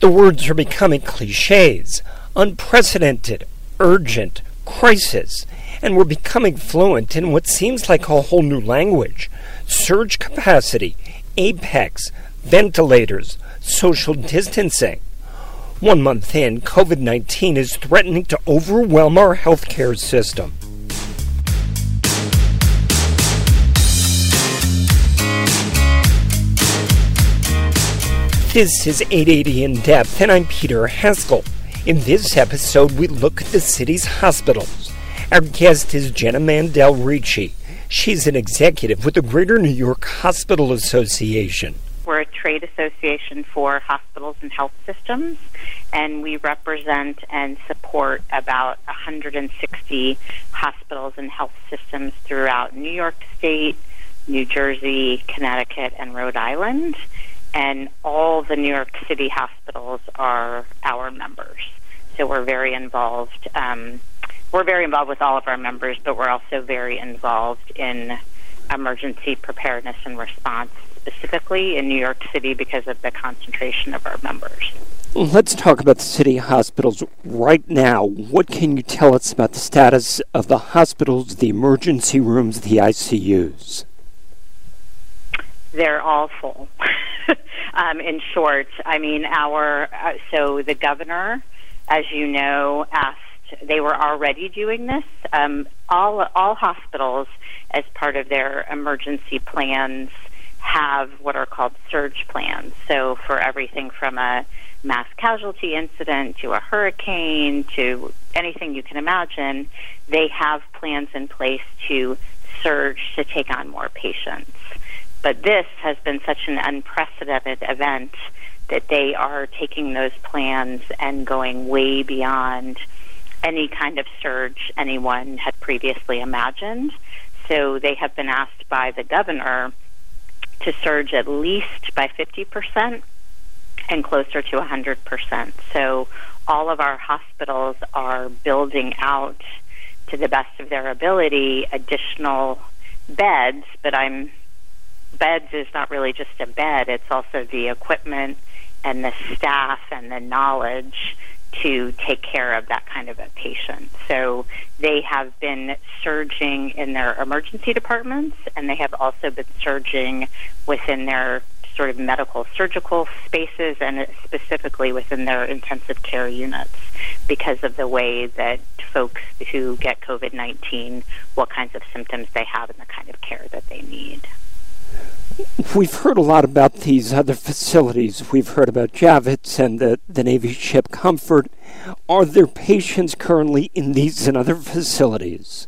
The words are becoming cliches: unprecedented, urgent, crisis, and we're becoming fluent in what seems like a whole new language: surge capacity, apex, ventilators, social distancing. 1 month in, COVID-19 is threatening to overwhelm our healthcare system. This is 880 In Depth, and I'm Peter Haskell. In this episode, we look at the city's hospitals. Our guest is Jenna Mandel Ricci. She's an executive with the Greater New York Hospital Association. We're a trade association for hospitals and health systems, and we represent and support about 160 hospitals and health systems throughout New York State, New Jersey, Connecticut, and Rhode Island. And all the New York City hospitals are our members. So we're very involved. We're very involved with all of our members, but we're also very involved in emergency preparedness and response, specifically in New York City because of the concentration of our members. Let's talk about the city hospitals right now. What can you tell us about the status of the hospitals, the emergency rooms, the ICUs? They're all full. In short, I mean, so the governor, as you know, they were already doing this. All hospitals, as part of their emergency plans, have what are called surge plans. So for everything from a mass casualty incident to a hurricane to anything you can imagine, they have plans in place to surge to take on more patients. But this has been such an unprecedented event that they are taking those plans and going way beyond any kind of surge anyone had previously imagined. So they have been asked by the governor to surge at least by 50% and closer to 100%. So all of our hospitals are building out, to the best of their ability, additional beds, but beds is not really just a bed, it's also the equipment and the staff and the knowledge to take care of that kind of a patient. So they have been surging in their emergency departments, and they have also been surging within their sort of medical surgical spaces and specifically within their intensive care units because of the way that folks who get COVID-19, what kinds of symptoms they have and the kind of care that they need. We've heard a lot about these other facilities. We've heard about Javits and the Navy ship Comfort. Are there patients currently in these and other facilities?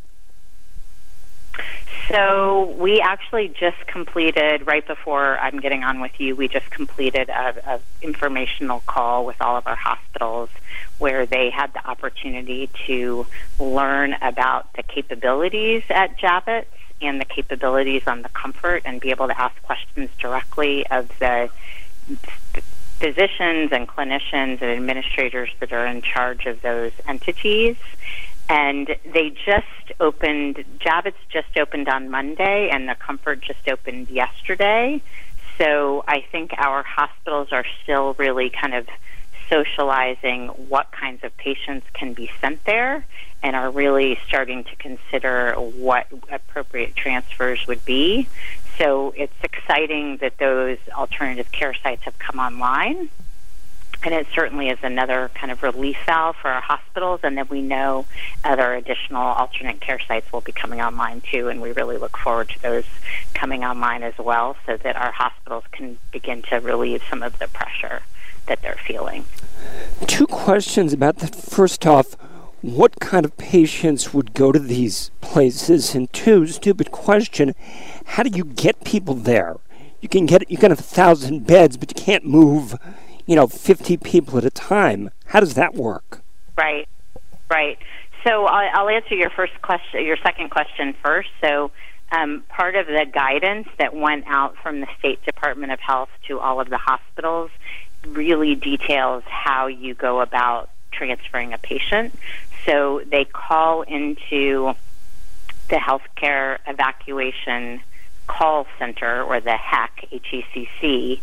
So we actually just completed, right before I'm getting on with you, we just completed a informational call with all of our hospitals where they had the opportunity to learn about the capabilities at Javits and the capabilities on the Comfort and be able to ask questions directly of the physicians and clinicians and administrators that are in charge of those entities. And they just opened, Javits just opened on Monday, and the Comfort just opened yesterday. So I think our hospitals are still really kind of socializing what kinds of patients can be sent there and are really starting to consider what appropriate transfers would be. So it's exciting that those alternative care sites have come online. And it certainly is another kind of relief valve for our hospitals, and then we know other additional alternate care sites will be coming online too, and we really look forward to those coming online as well so that our hospitals can begin to relieve some of the pressure that they're feeling. Two questions about that. First off, what kind of patients would go to these places? And two, stupid question, how do you get people there? You can have 1,000 beds, but you can't move 50 people at a time. How does that work? Right. So I'll answer your second question first. So part of the guidance that went out from the State Department of Health to all of the hospitals really details how you go about transferring a patient. So they call into the healthcare evacuation call center, or the HEC, HECC,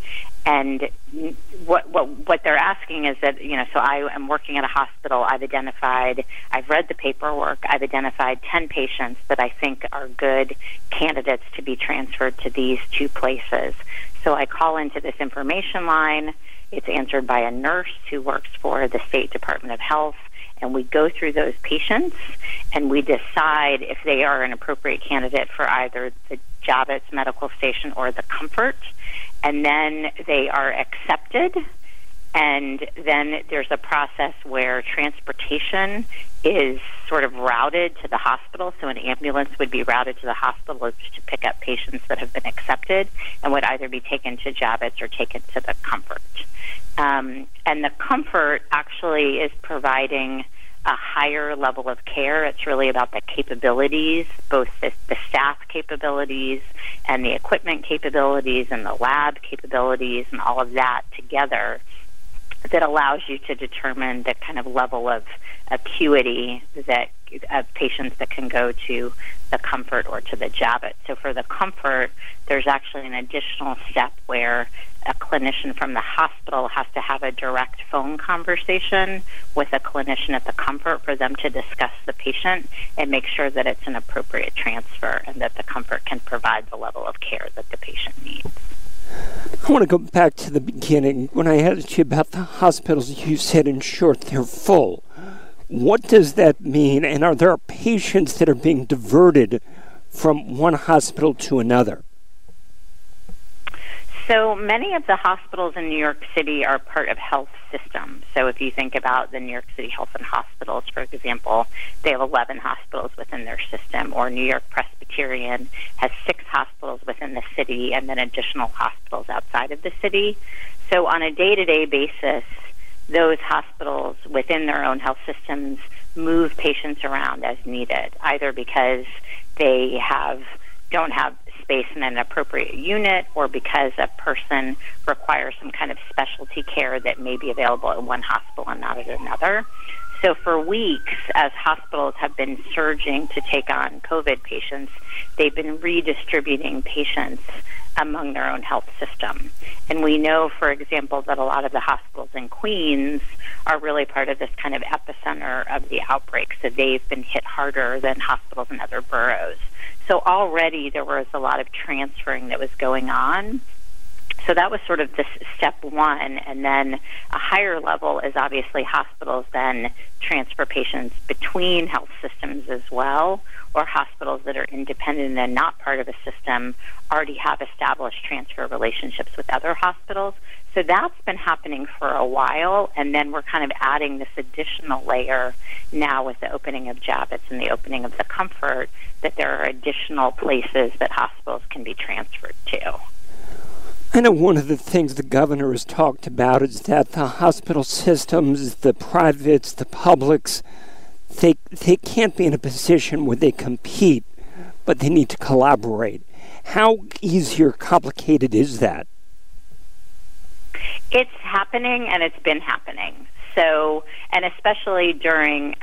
And what they're asking is that, so I am working at a hospital. I've read the paperwork. I've identified 10 patients that I think are good candidates to be transferred to these two places. So I call into this information line. It's answered by a nurse who works for the State Department of Health. And we go through those patients, and we decide if they are an appropriate candidate for either the Javits Medical Station or the Comfort. And then they are accepted, and then there's a process where transportation is sort of routed to the hospital. So an ambulance would be routed to the hospital to pick up patients that have been accepted and would either be taken to Javits or taken to the Comfort. And the Comfort actually is providing a higher level of care. It's really about the capabilities, both the staff capabilities and the equipment capabilities and the lab capabilities and all of that together, that allows you to determine the kind of level of acuity that of patients that can go to the Comfort or to the Javits. So for the Comfort, there's actually an additional step where a clinician from the hospital has to have a direct phone conversation with a clinician at the Comfort for them to discuss the patient and make sure that it's an appropriate transfer and that the Comfort can provide the level of care that the patient needs. I want to go back to the beginning. When I asked you about the hospitals, you said, in short, they're full. What does that mean? And are there patients that are being diverted from one hospital to another? So many of the hospitals in New York City are part of health systems. So if you think about the New York City Health and Hospitals, for example, they have 11 hospitals within their system, or New York Presbyterian has 6 hospitals within the city and then additional hospitals outside of the city. So on a day-to-day basis, those hospitals within their own health systems move patients around as needed, either because they don't have space in an appropriate unit or because a person requires some kind of specialty care that may be available at one hospital and not at another. So for weeks, as hospitals have been surging to take on COVID patients, they've been redistributing patients among their own health system. And we know, for example, that a lot of the hospitals in Queens are really part of this kind of epicenter of the outbreak, so they've been hit harder than hospitals in other boroughs. So already there was a lot of transferring that was going on. So that was sort of this step one, and then a higher level is obviously hospitals then transfer patients between health systems as well, or hospitals that are independent and not part of a system already have established transfer relationships with other hospitals. So that's been happening for a while, and then we're kind of adding this additional layer now with the opening of Javits and the opening of the Comfort, that there are additional places that hospitals can be transferred to. I know one of the things the governor has talked about is that the hospital systems, the privates, the publics, they can't be in a position where they compete, but they need to collaborate. How easy or complicated is that? It's happening, and it's been happening. So, and especially during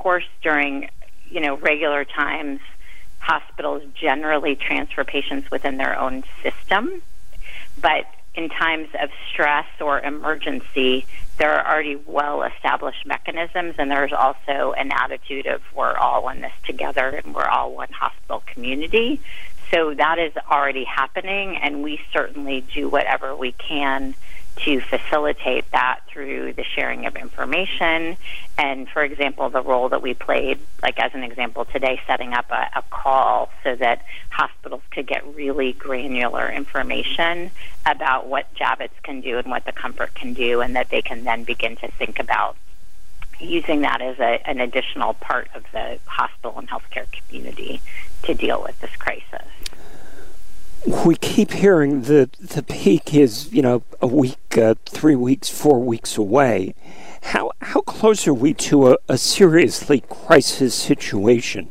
regular times, hospitals generally transfer patients within their own system. But in times of stress or emergency, there are already well-established mechanisms, and there's also an attitude of we're all in this together and we're all one hospital community. So that is already happening, and we certainly do whatever we can to facilitate that through the sharing of information. And, for example, the role that we played, like as an example today, setting up a call so that hospitals could get really granular information about what Javits can do and what the Comfort can do, and that they can then begin to think about using that as an additional part of the hospital and healthcare community to deal with this crisis. We keep hearing that the peak is, a week, 3 weeks, 4 weeks away. How close are we to a seriously crisis situation?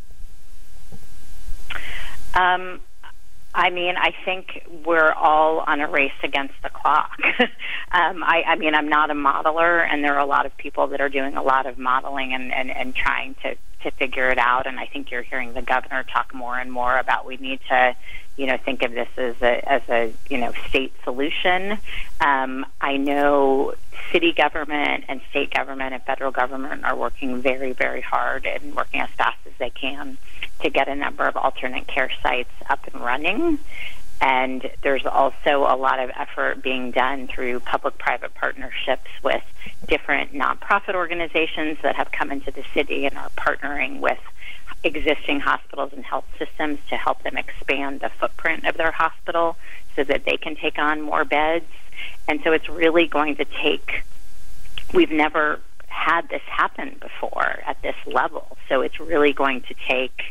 I think we're all on a race against the clock. I'm not a modeler, and there are a lot of people that are doing a lot of modeling and trying to to figure it out. And I think you're hearing the governor talk more and more about we need to, think of this as a state solution. I know city government and state government and federal government are working very, very hard and working as fast as they can to get a number of alternate care sites up and running. And there's also a lot of effort being done through public-private partnerships with different nonprofit organizations that have come into the city and are partnering with existing hospitals and health systems to help them expand the footprint of their hospital so that they can take on more beds. And so it's really going to take, we've never had this happen before at this level. So it's really going to take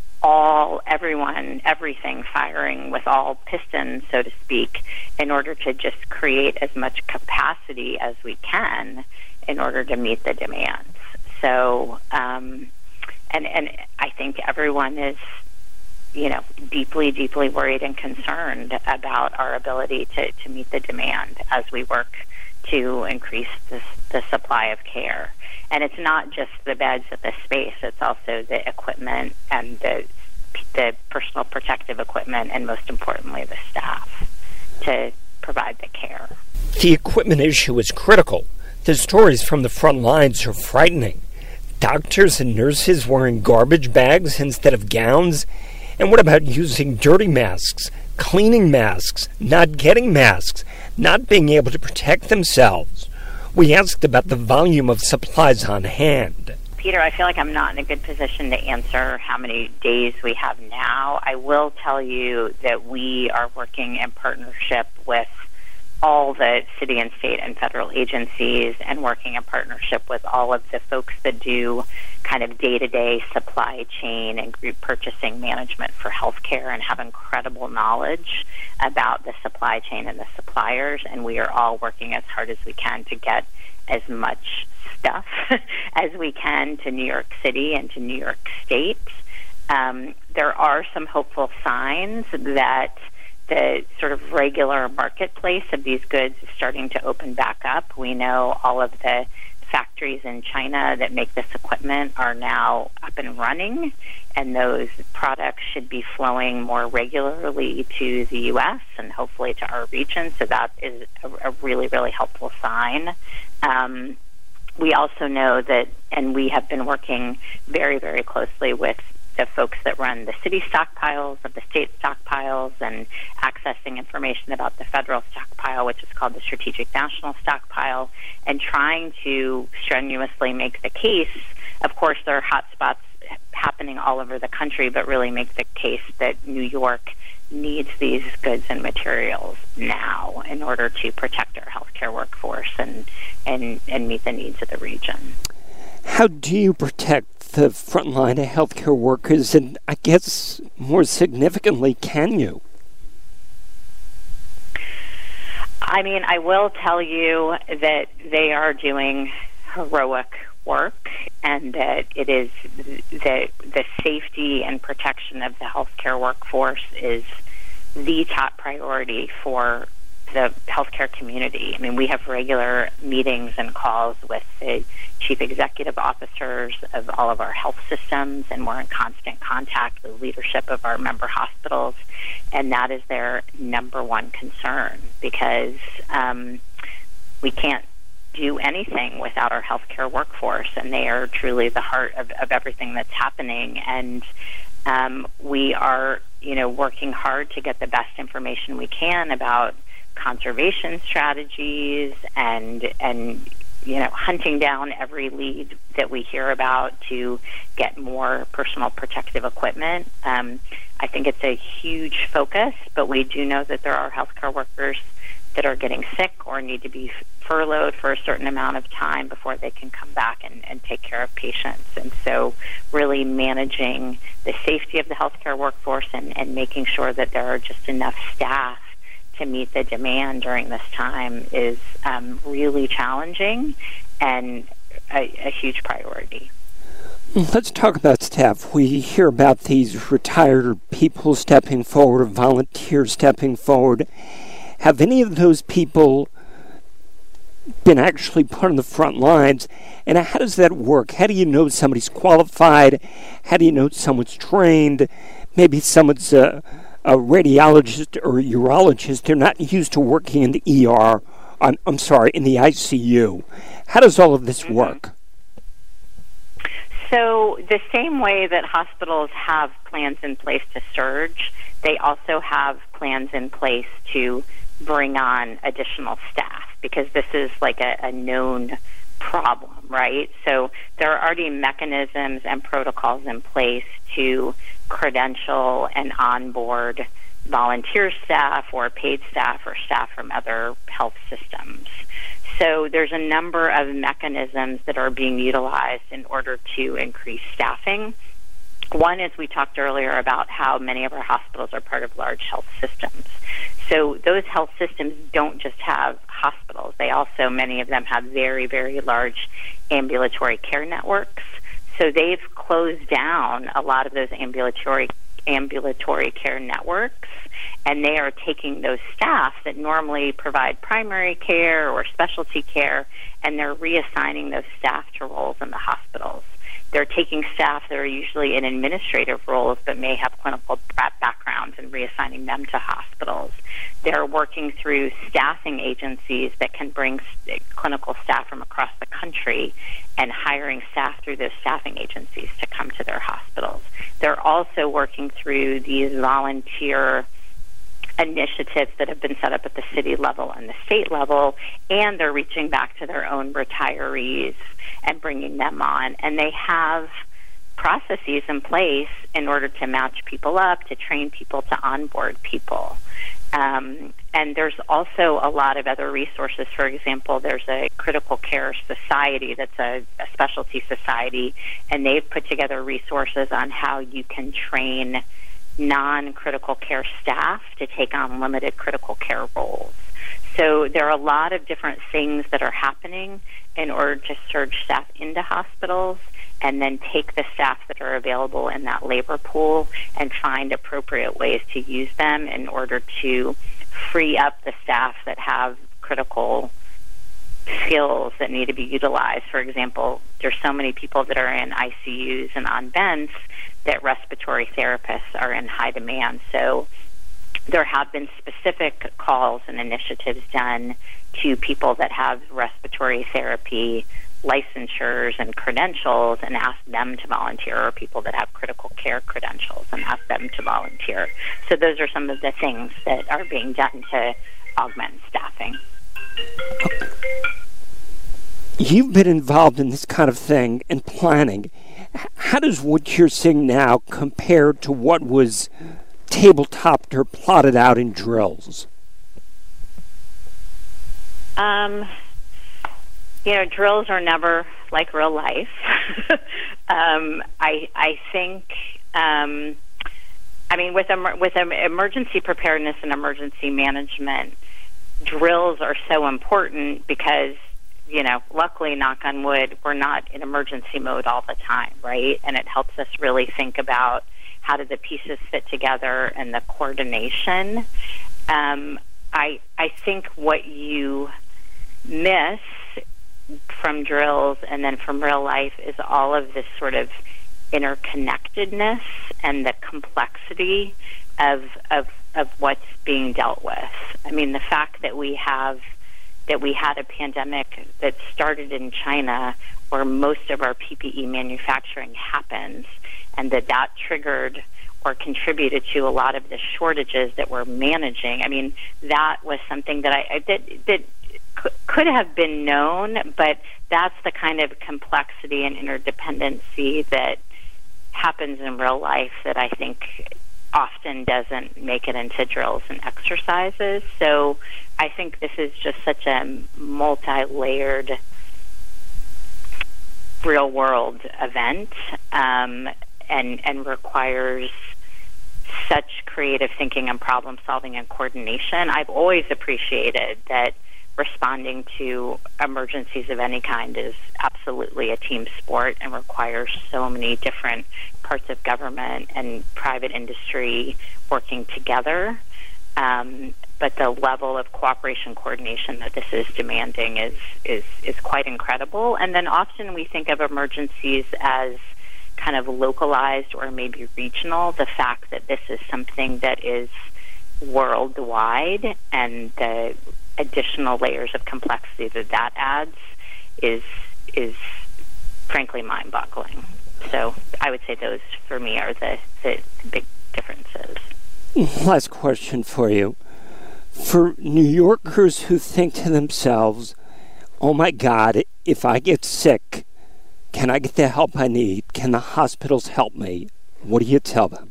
everything firing with all pistons, so to speak, in order to just create as much capacity as we can in order to meet the demands. So, and I think everyone is, deeply, deeply worried and concerned about our ability to meet the demand as we work to increase the supply of care. And it's not just the beds at the space, it's also the equipment and the personal protective equipment, and most importantly, the staff to provide the care. The equipment issue is critical. The stories from the front lines are frightening. Doctors and nurses wearing garbage bags instead of gowns. And what about using dirty masks, cleaning masks, not getting masks, not being able to protect themselves? We asked about the volume of supplies on hand. Peter, I feel like I'm not in a good position to answer how many days we have now. I will tell you that we are working in partnership with all the city and state and federal agencies and working in partnership with all of the folks that do kind of day-to-day supply chain and group purchasing management for healthcare and have incredible knowledge about the supply chain and the suppliers. And we are all working as hard as we can to get as much stuff as we can to New York City and to New York State. There are some hopeful signs that the sort of regular marketplace of these goods is starting to open back up. We know all of the factories in China that make this equipment are now up and running, and those products should be flowing more regularly to the U.S. and hopefully to our region. So that is a really, really helpful sign. We also know that, and we have been working very, very closely with the folks that run the city stockpiles, of the state stockpiles, and accessing information about the federal stockpile, which is called the Strategic National Stockpile, and trying to strenuously make the case. Of course, there are hotspots happening all over the country, but really make the case that New York needs these goods and materials now in order to protect our healthcare workforce and meet the needs of the region. How do you protect the front line of healthcare workers, and I guess more significantly, can you? I mean, I will tell you that they are doing heroic work, and that it is the safety and protection of the healthcare workforce is the top priority for the healthcare community. I mean, we have regular meetings and calls with the chief executive officers of all of our health systems, and we're in constant contact with leadership of our member hospitals, and that is their number one concern, because we can't do anything without our healthcare workforce, and they are truly the heart of everything that's happening. And we are, working hard to get the best information we can about conservation strategies and hunting down every lead that we hear about to get more personal protective equipment. I think it's a huge focus, but we do know that there are healthcare workers that are getting sick or need to be furloughed for a certain amount of time before they can come back and take care of patients. And so really managing the safety of the healthcare workforce and making sure that there are just enough staff to meet the demand during this time is really challenging and a huge priority. Let's talk about staff. We hear about these retired people stepping forward, volunteers stepping forward. Have any of those people been actually put on the front lines. And how does that work? How do you know somebody's qualified? How do you know someone's trained? Maybe someone's a radiologist or a urologist. They're not used to working in the ER. I'm sorry, in the ICU. How does all of this work? So the same way that hospitals have plans in place to surge, they also have plans in place to bring on additional staff, because this is like a known problem, right? So there are already mechanisms and protocols in place to credential and onboard volunteer staff or paid staff or staff from other health systems. So there's a number of mechanisms that are being utilized in order to increase staffing. One is, we talked earlier about how many of our hospitals are part of large health systems. So those health systems don't just have hospitals. They also, many of them have very, very large ambulatory care networks. So they've closed down a lot of those ambulatory care networks, and they are taking those staff that normally provide primary care or specialty care, and they're reassigning those staff to roles in the hospitals. They're taking staff that are usually in administrative roles but may have clinical backgrounds and reassigning them to hospitals. They're working through staffing agencies that can bring clinical staff from across the country and hiring staff through those staffing agencies to come to their hospitals. They're also working through these volunteer initiatives that have been set up at the city level and the state level, and they're reaching back to their own retirees and bringing them on. And they have processes in place in order to match people up, to train people, to onboard people. And there's also a lot of other resources. For example, there's a critical care society that's a specialty society, and they've put together resources on how you can train non-critical care staff to take on limited critical care roles. So there are a lot of different things that are happening in order to surge staff into hospitals and then take the staff that are available in that labor pool and find appropriate ways to use them in order to free up the staff that have critical skills that need to be utilized. For example, there's so many people that are in ICUs and on vents that respiratory therapists are in high demand. So there have been specific calls and initiatives done to people that have respiratory therapy licensures and credentials and ask them to volunteer, or people that have critical care credentials and ask them to volunteer. So those are some of the things that are being done to augment staffing. You've been involved in this kind of thing and planning. How does what you're seeing now compare to what was tabletopped or plotted out in drills? Drills are never like real life. I think, with emergency preparedness and emergency management, drills are so important because, luckily, knock on wood, we're not in emergency mode all the time, right? And it helps us really think about how do the pieces fit together and the coordination. I think what you miss from drills and then from real life is all of this sort of interconnectedness and the complexity of what's being dealt with. I mean, the fact that we had a pandemic that started in China, where most of our PPE manufacturing happens, and that triggered or contributed to a lot of the shortages that we're managing. I mean, that was something that that could have been known, but that's the kind of complexity and interdependency that happens in real life that I think often doesn't make it into drills and exercises. So I think this is just such a multi-layered real-world event, and requires such creative thinking and problem-solving and coordination. I've always appreciated that responding to emergencies of any kind is absolutely a team sport and requires so many different parts of government and private industry working together. But the level of cooperation coordination that this is demanding is quite incredible. And then often we think of emergencies as kind of localized or maybe regional. The fact that this is something that is worldwide and the additional layers of complexity that adds is frankly mind-boggling. So I would say those, for me, are the big differences. Last question for you. For New Yorkers who think to themselves, oh my God, if I get sick, can I get the help I need? Can the hospitals help me? What do you tell them?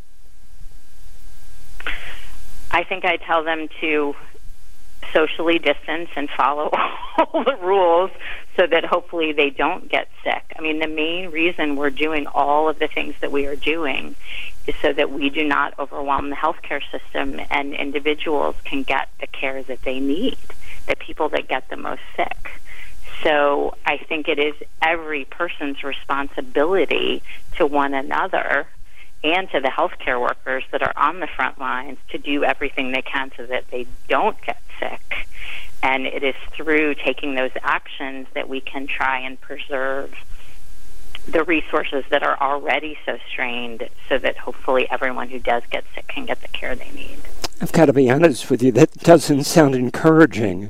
I think I tell them to socially distance and follow all the rules so that hopefully they don't get sick. I mean, the main reason we're doing all of the things that we are doing is so that we do not overwhelm the healthcare system and individuals can get the care that they need, the people that get the most sick. So I think it is every person's responsibility to one another and to the healthcare workers that are on the front lines to do everything they can so that they don't get sick. And it is through taking those actions that we can try and preserve the resources that are already so strained so that hopefully everyone who does get sick can get the care they need. I've got to be honest with you, that doesn't sound encouraging.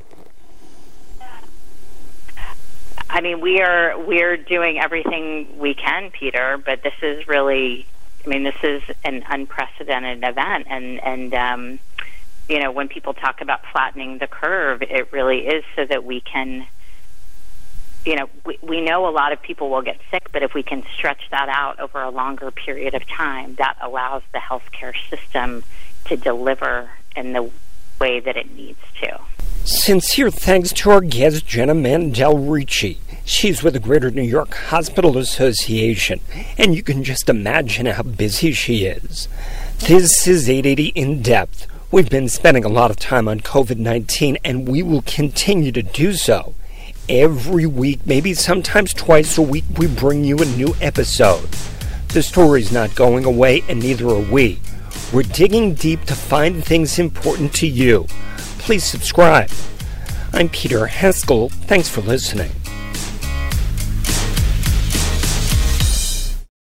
I mean, we're doing everything we can, Peter, but this is really, this is an unprecedented event, and when people talk about flattening the curve, it really is so that we can, we know a lot of people will get sick, but if we can stretch that out over a longer period of time, that allows the healthcare system to deliver in the way that it needs to. Sincere thanks to our guest, Jenna Mandel Ricci. She's with the Greater New York Hospital Association, and you can just imagine how busy she is. This is 880 In Depth. We've been spending a lot of time on COVID-19, and we will continue to do so. Every week, maybe sometimes twice a week, we bring you a new episode. The story's not going away, and neither are we. We're digging deep to find things important to you. Please subscribe. I'm Peter Haskell. Thanks for listening.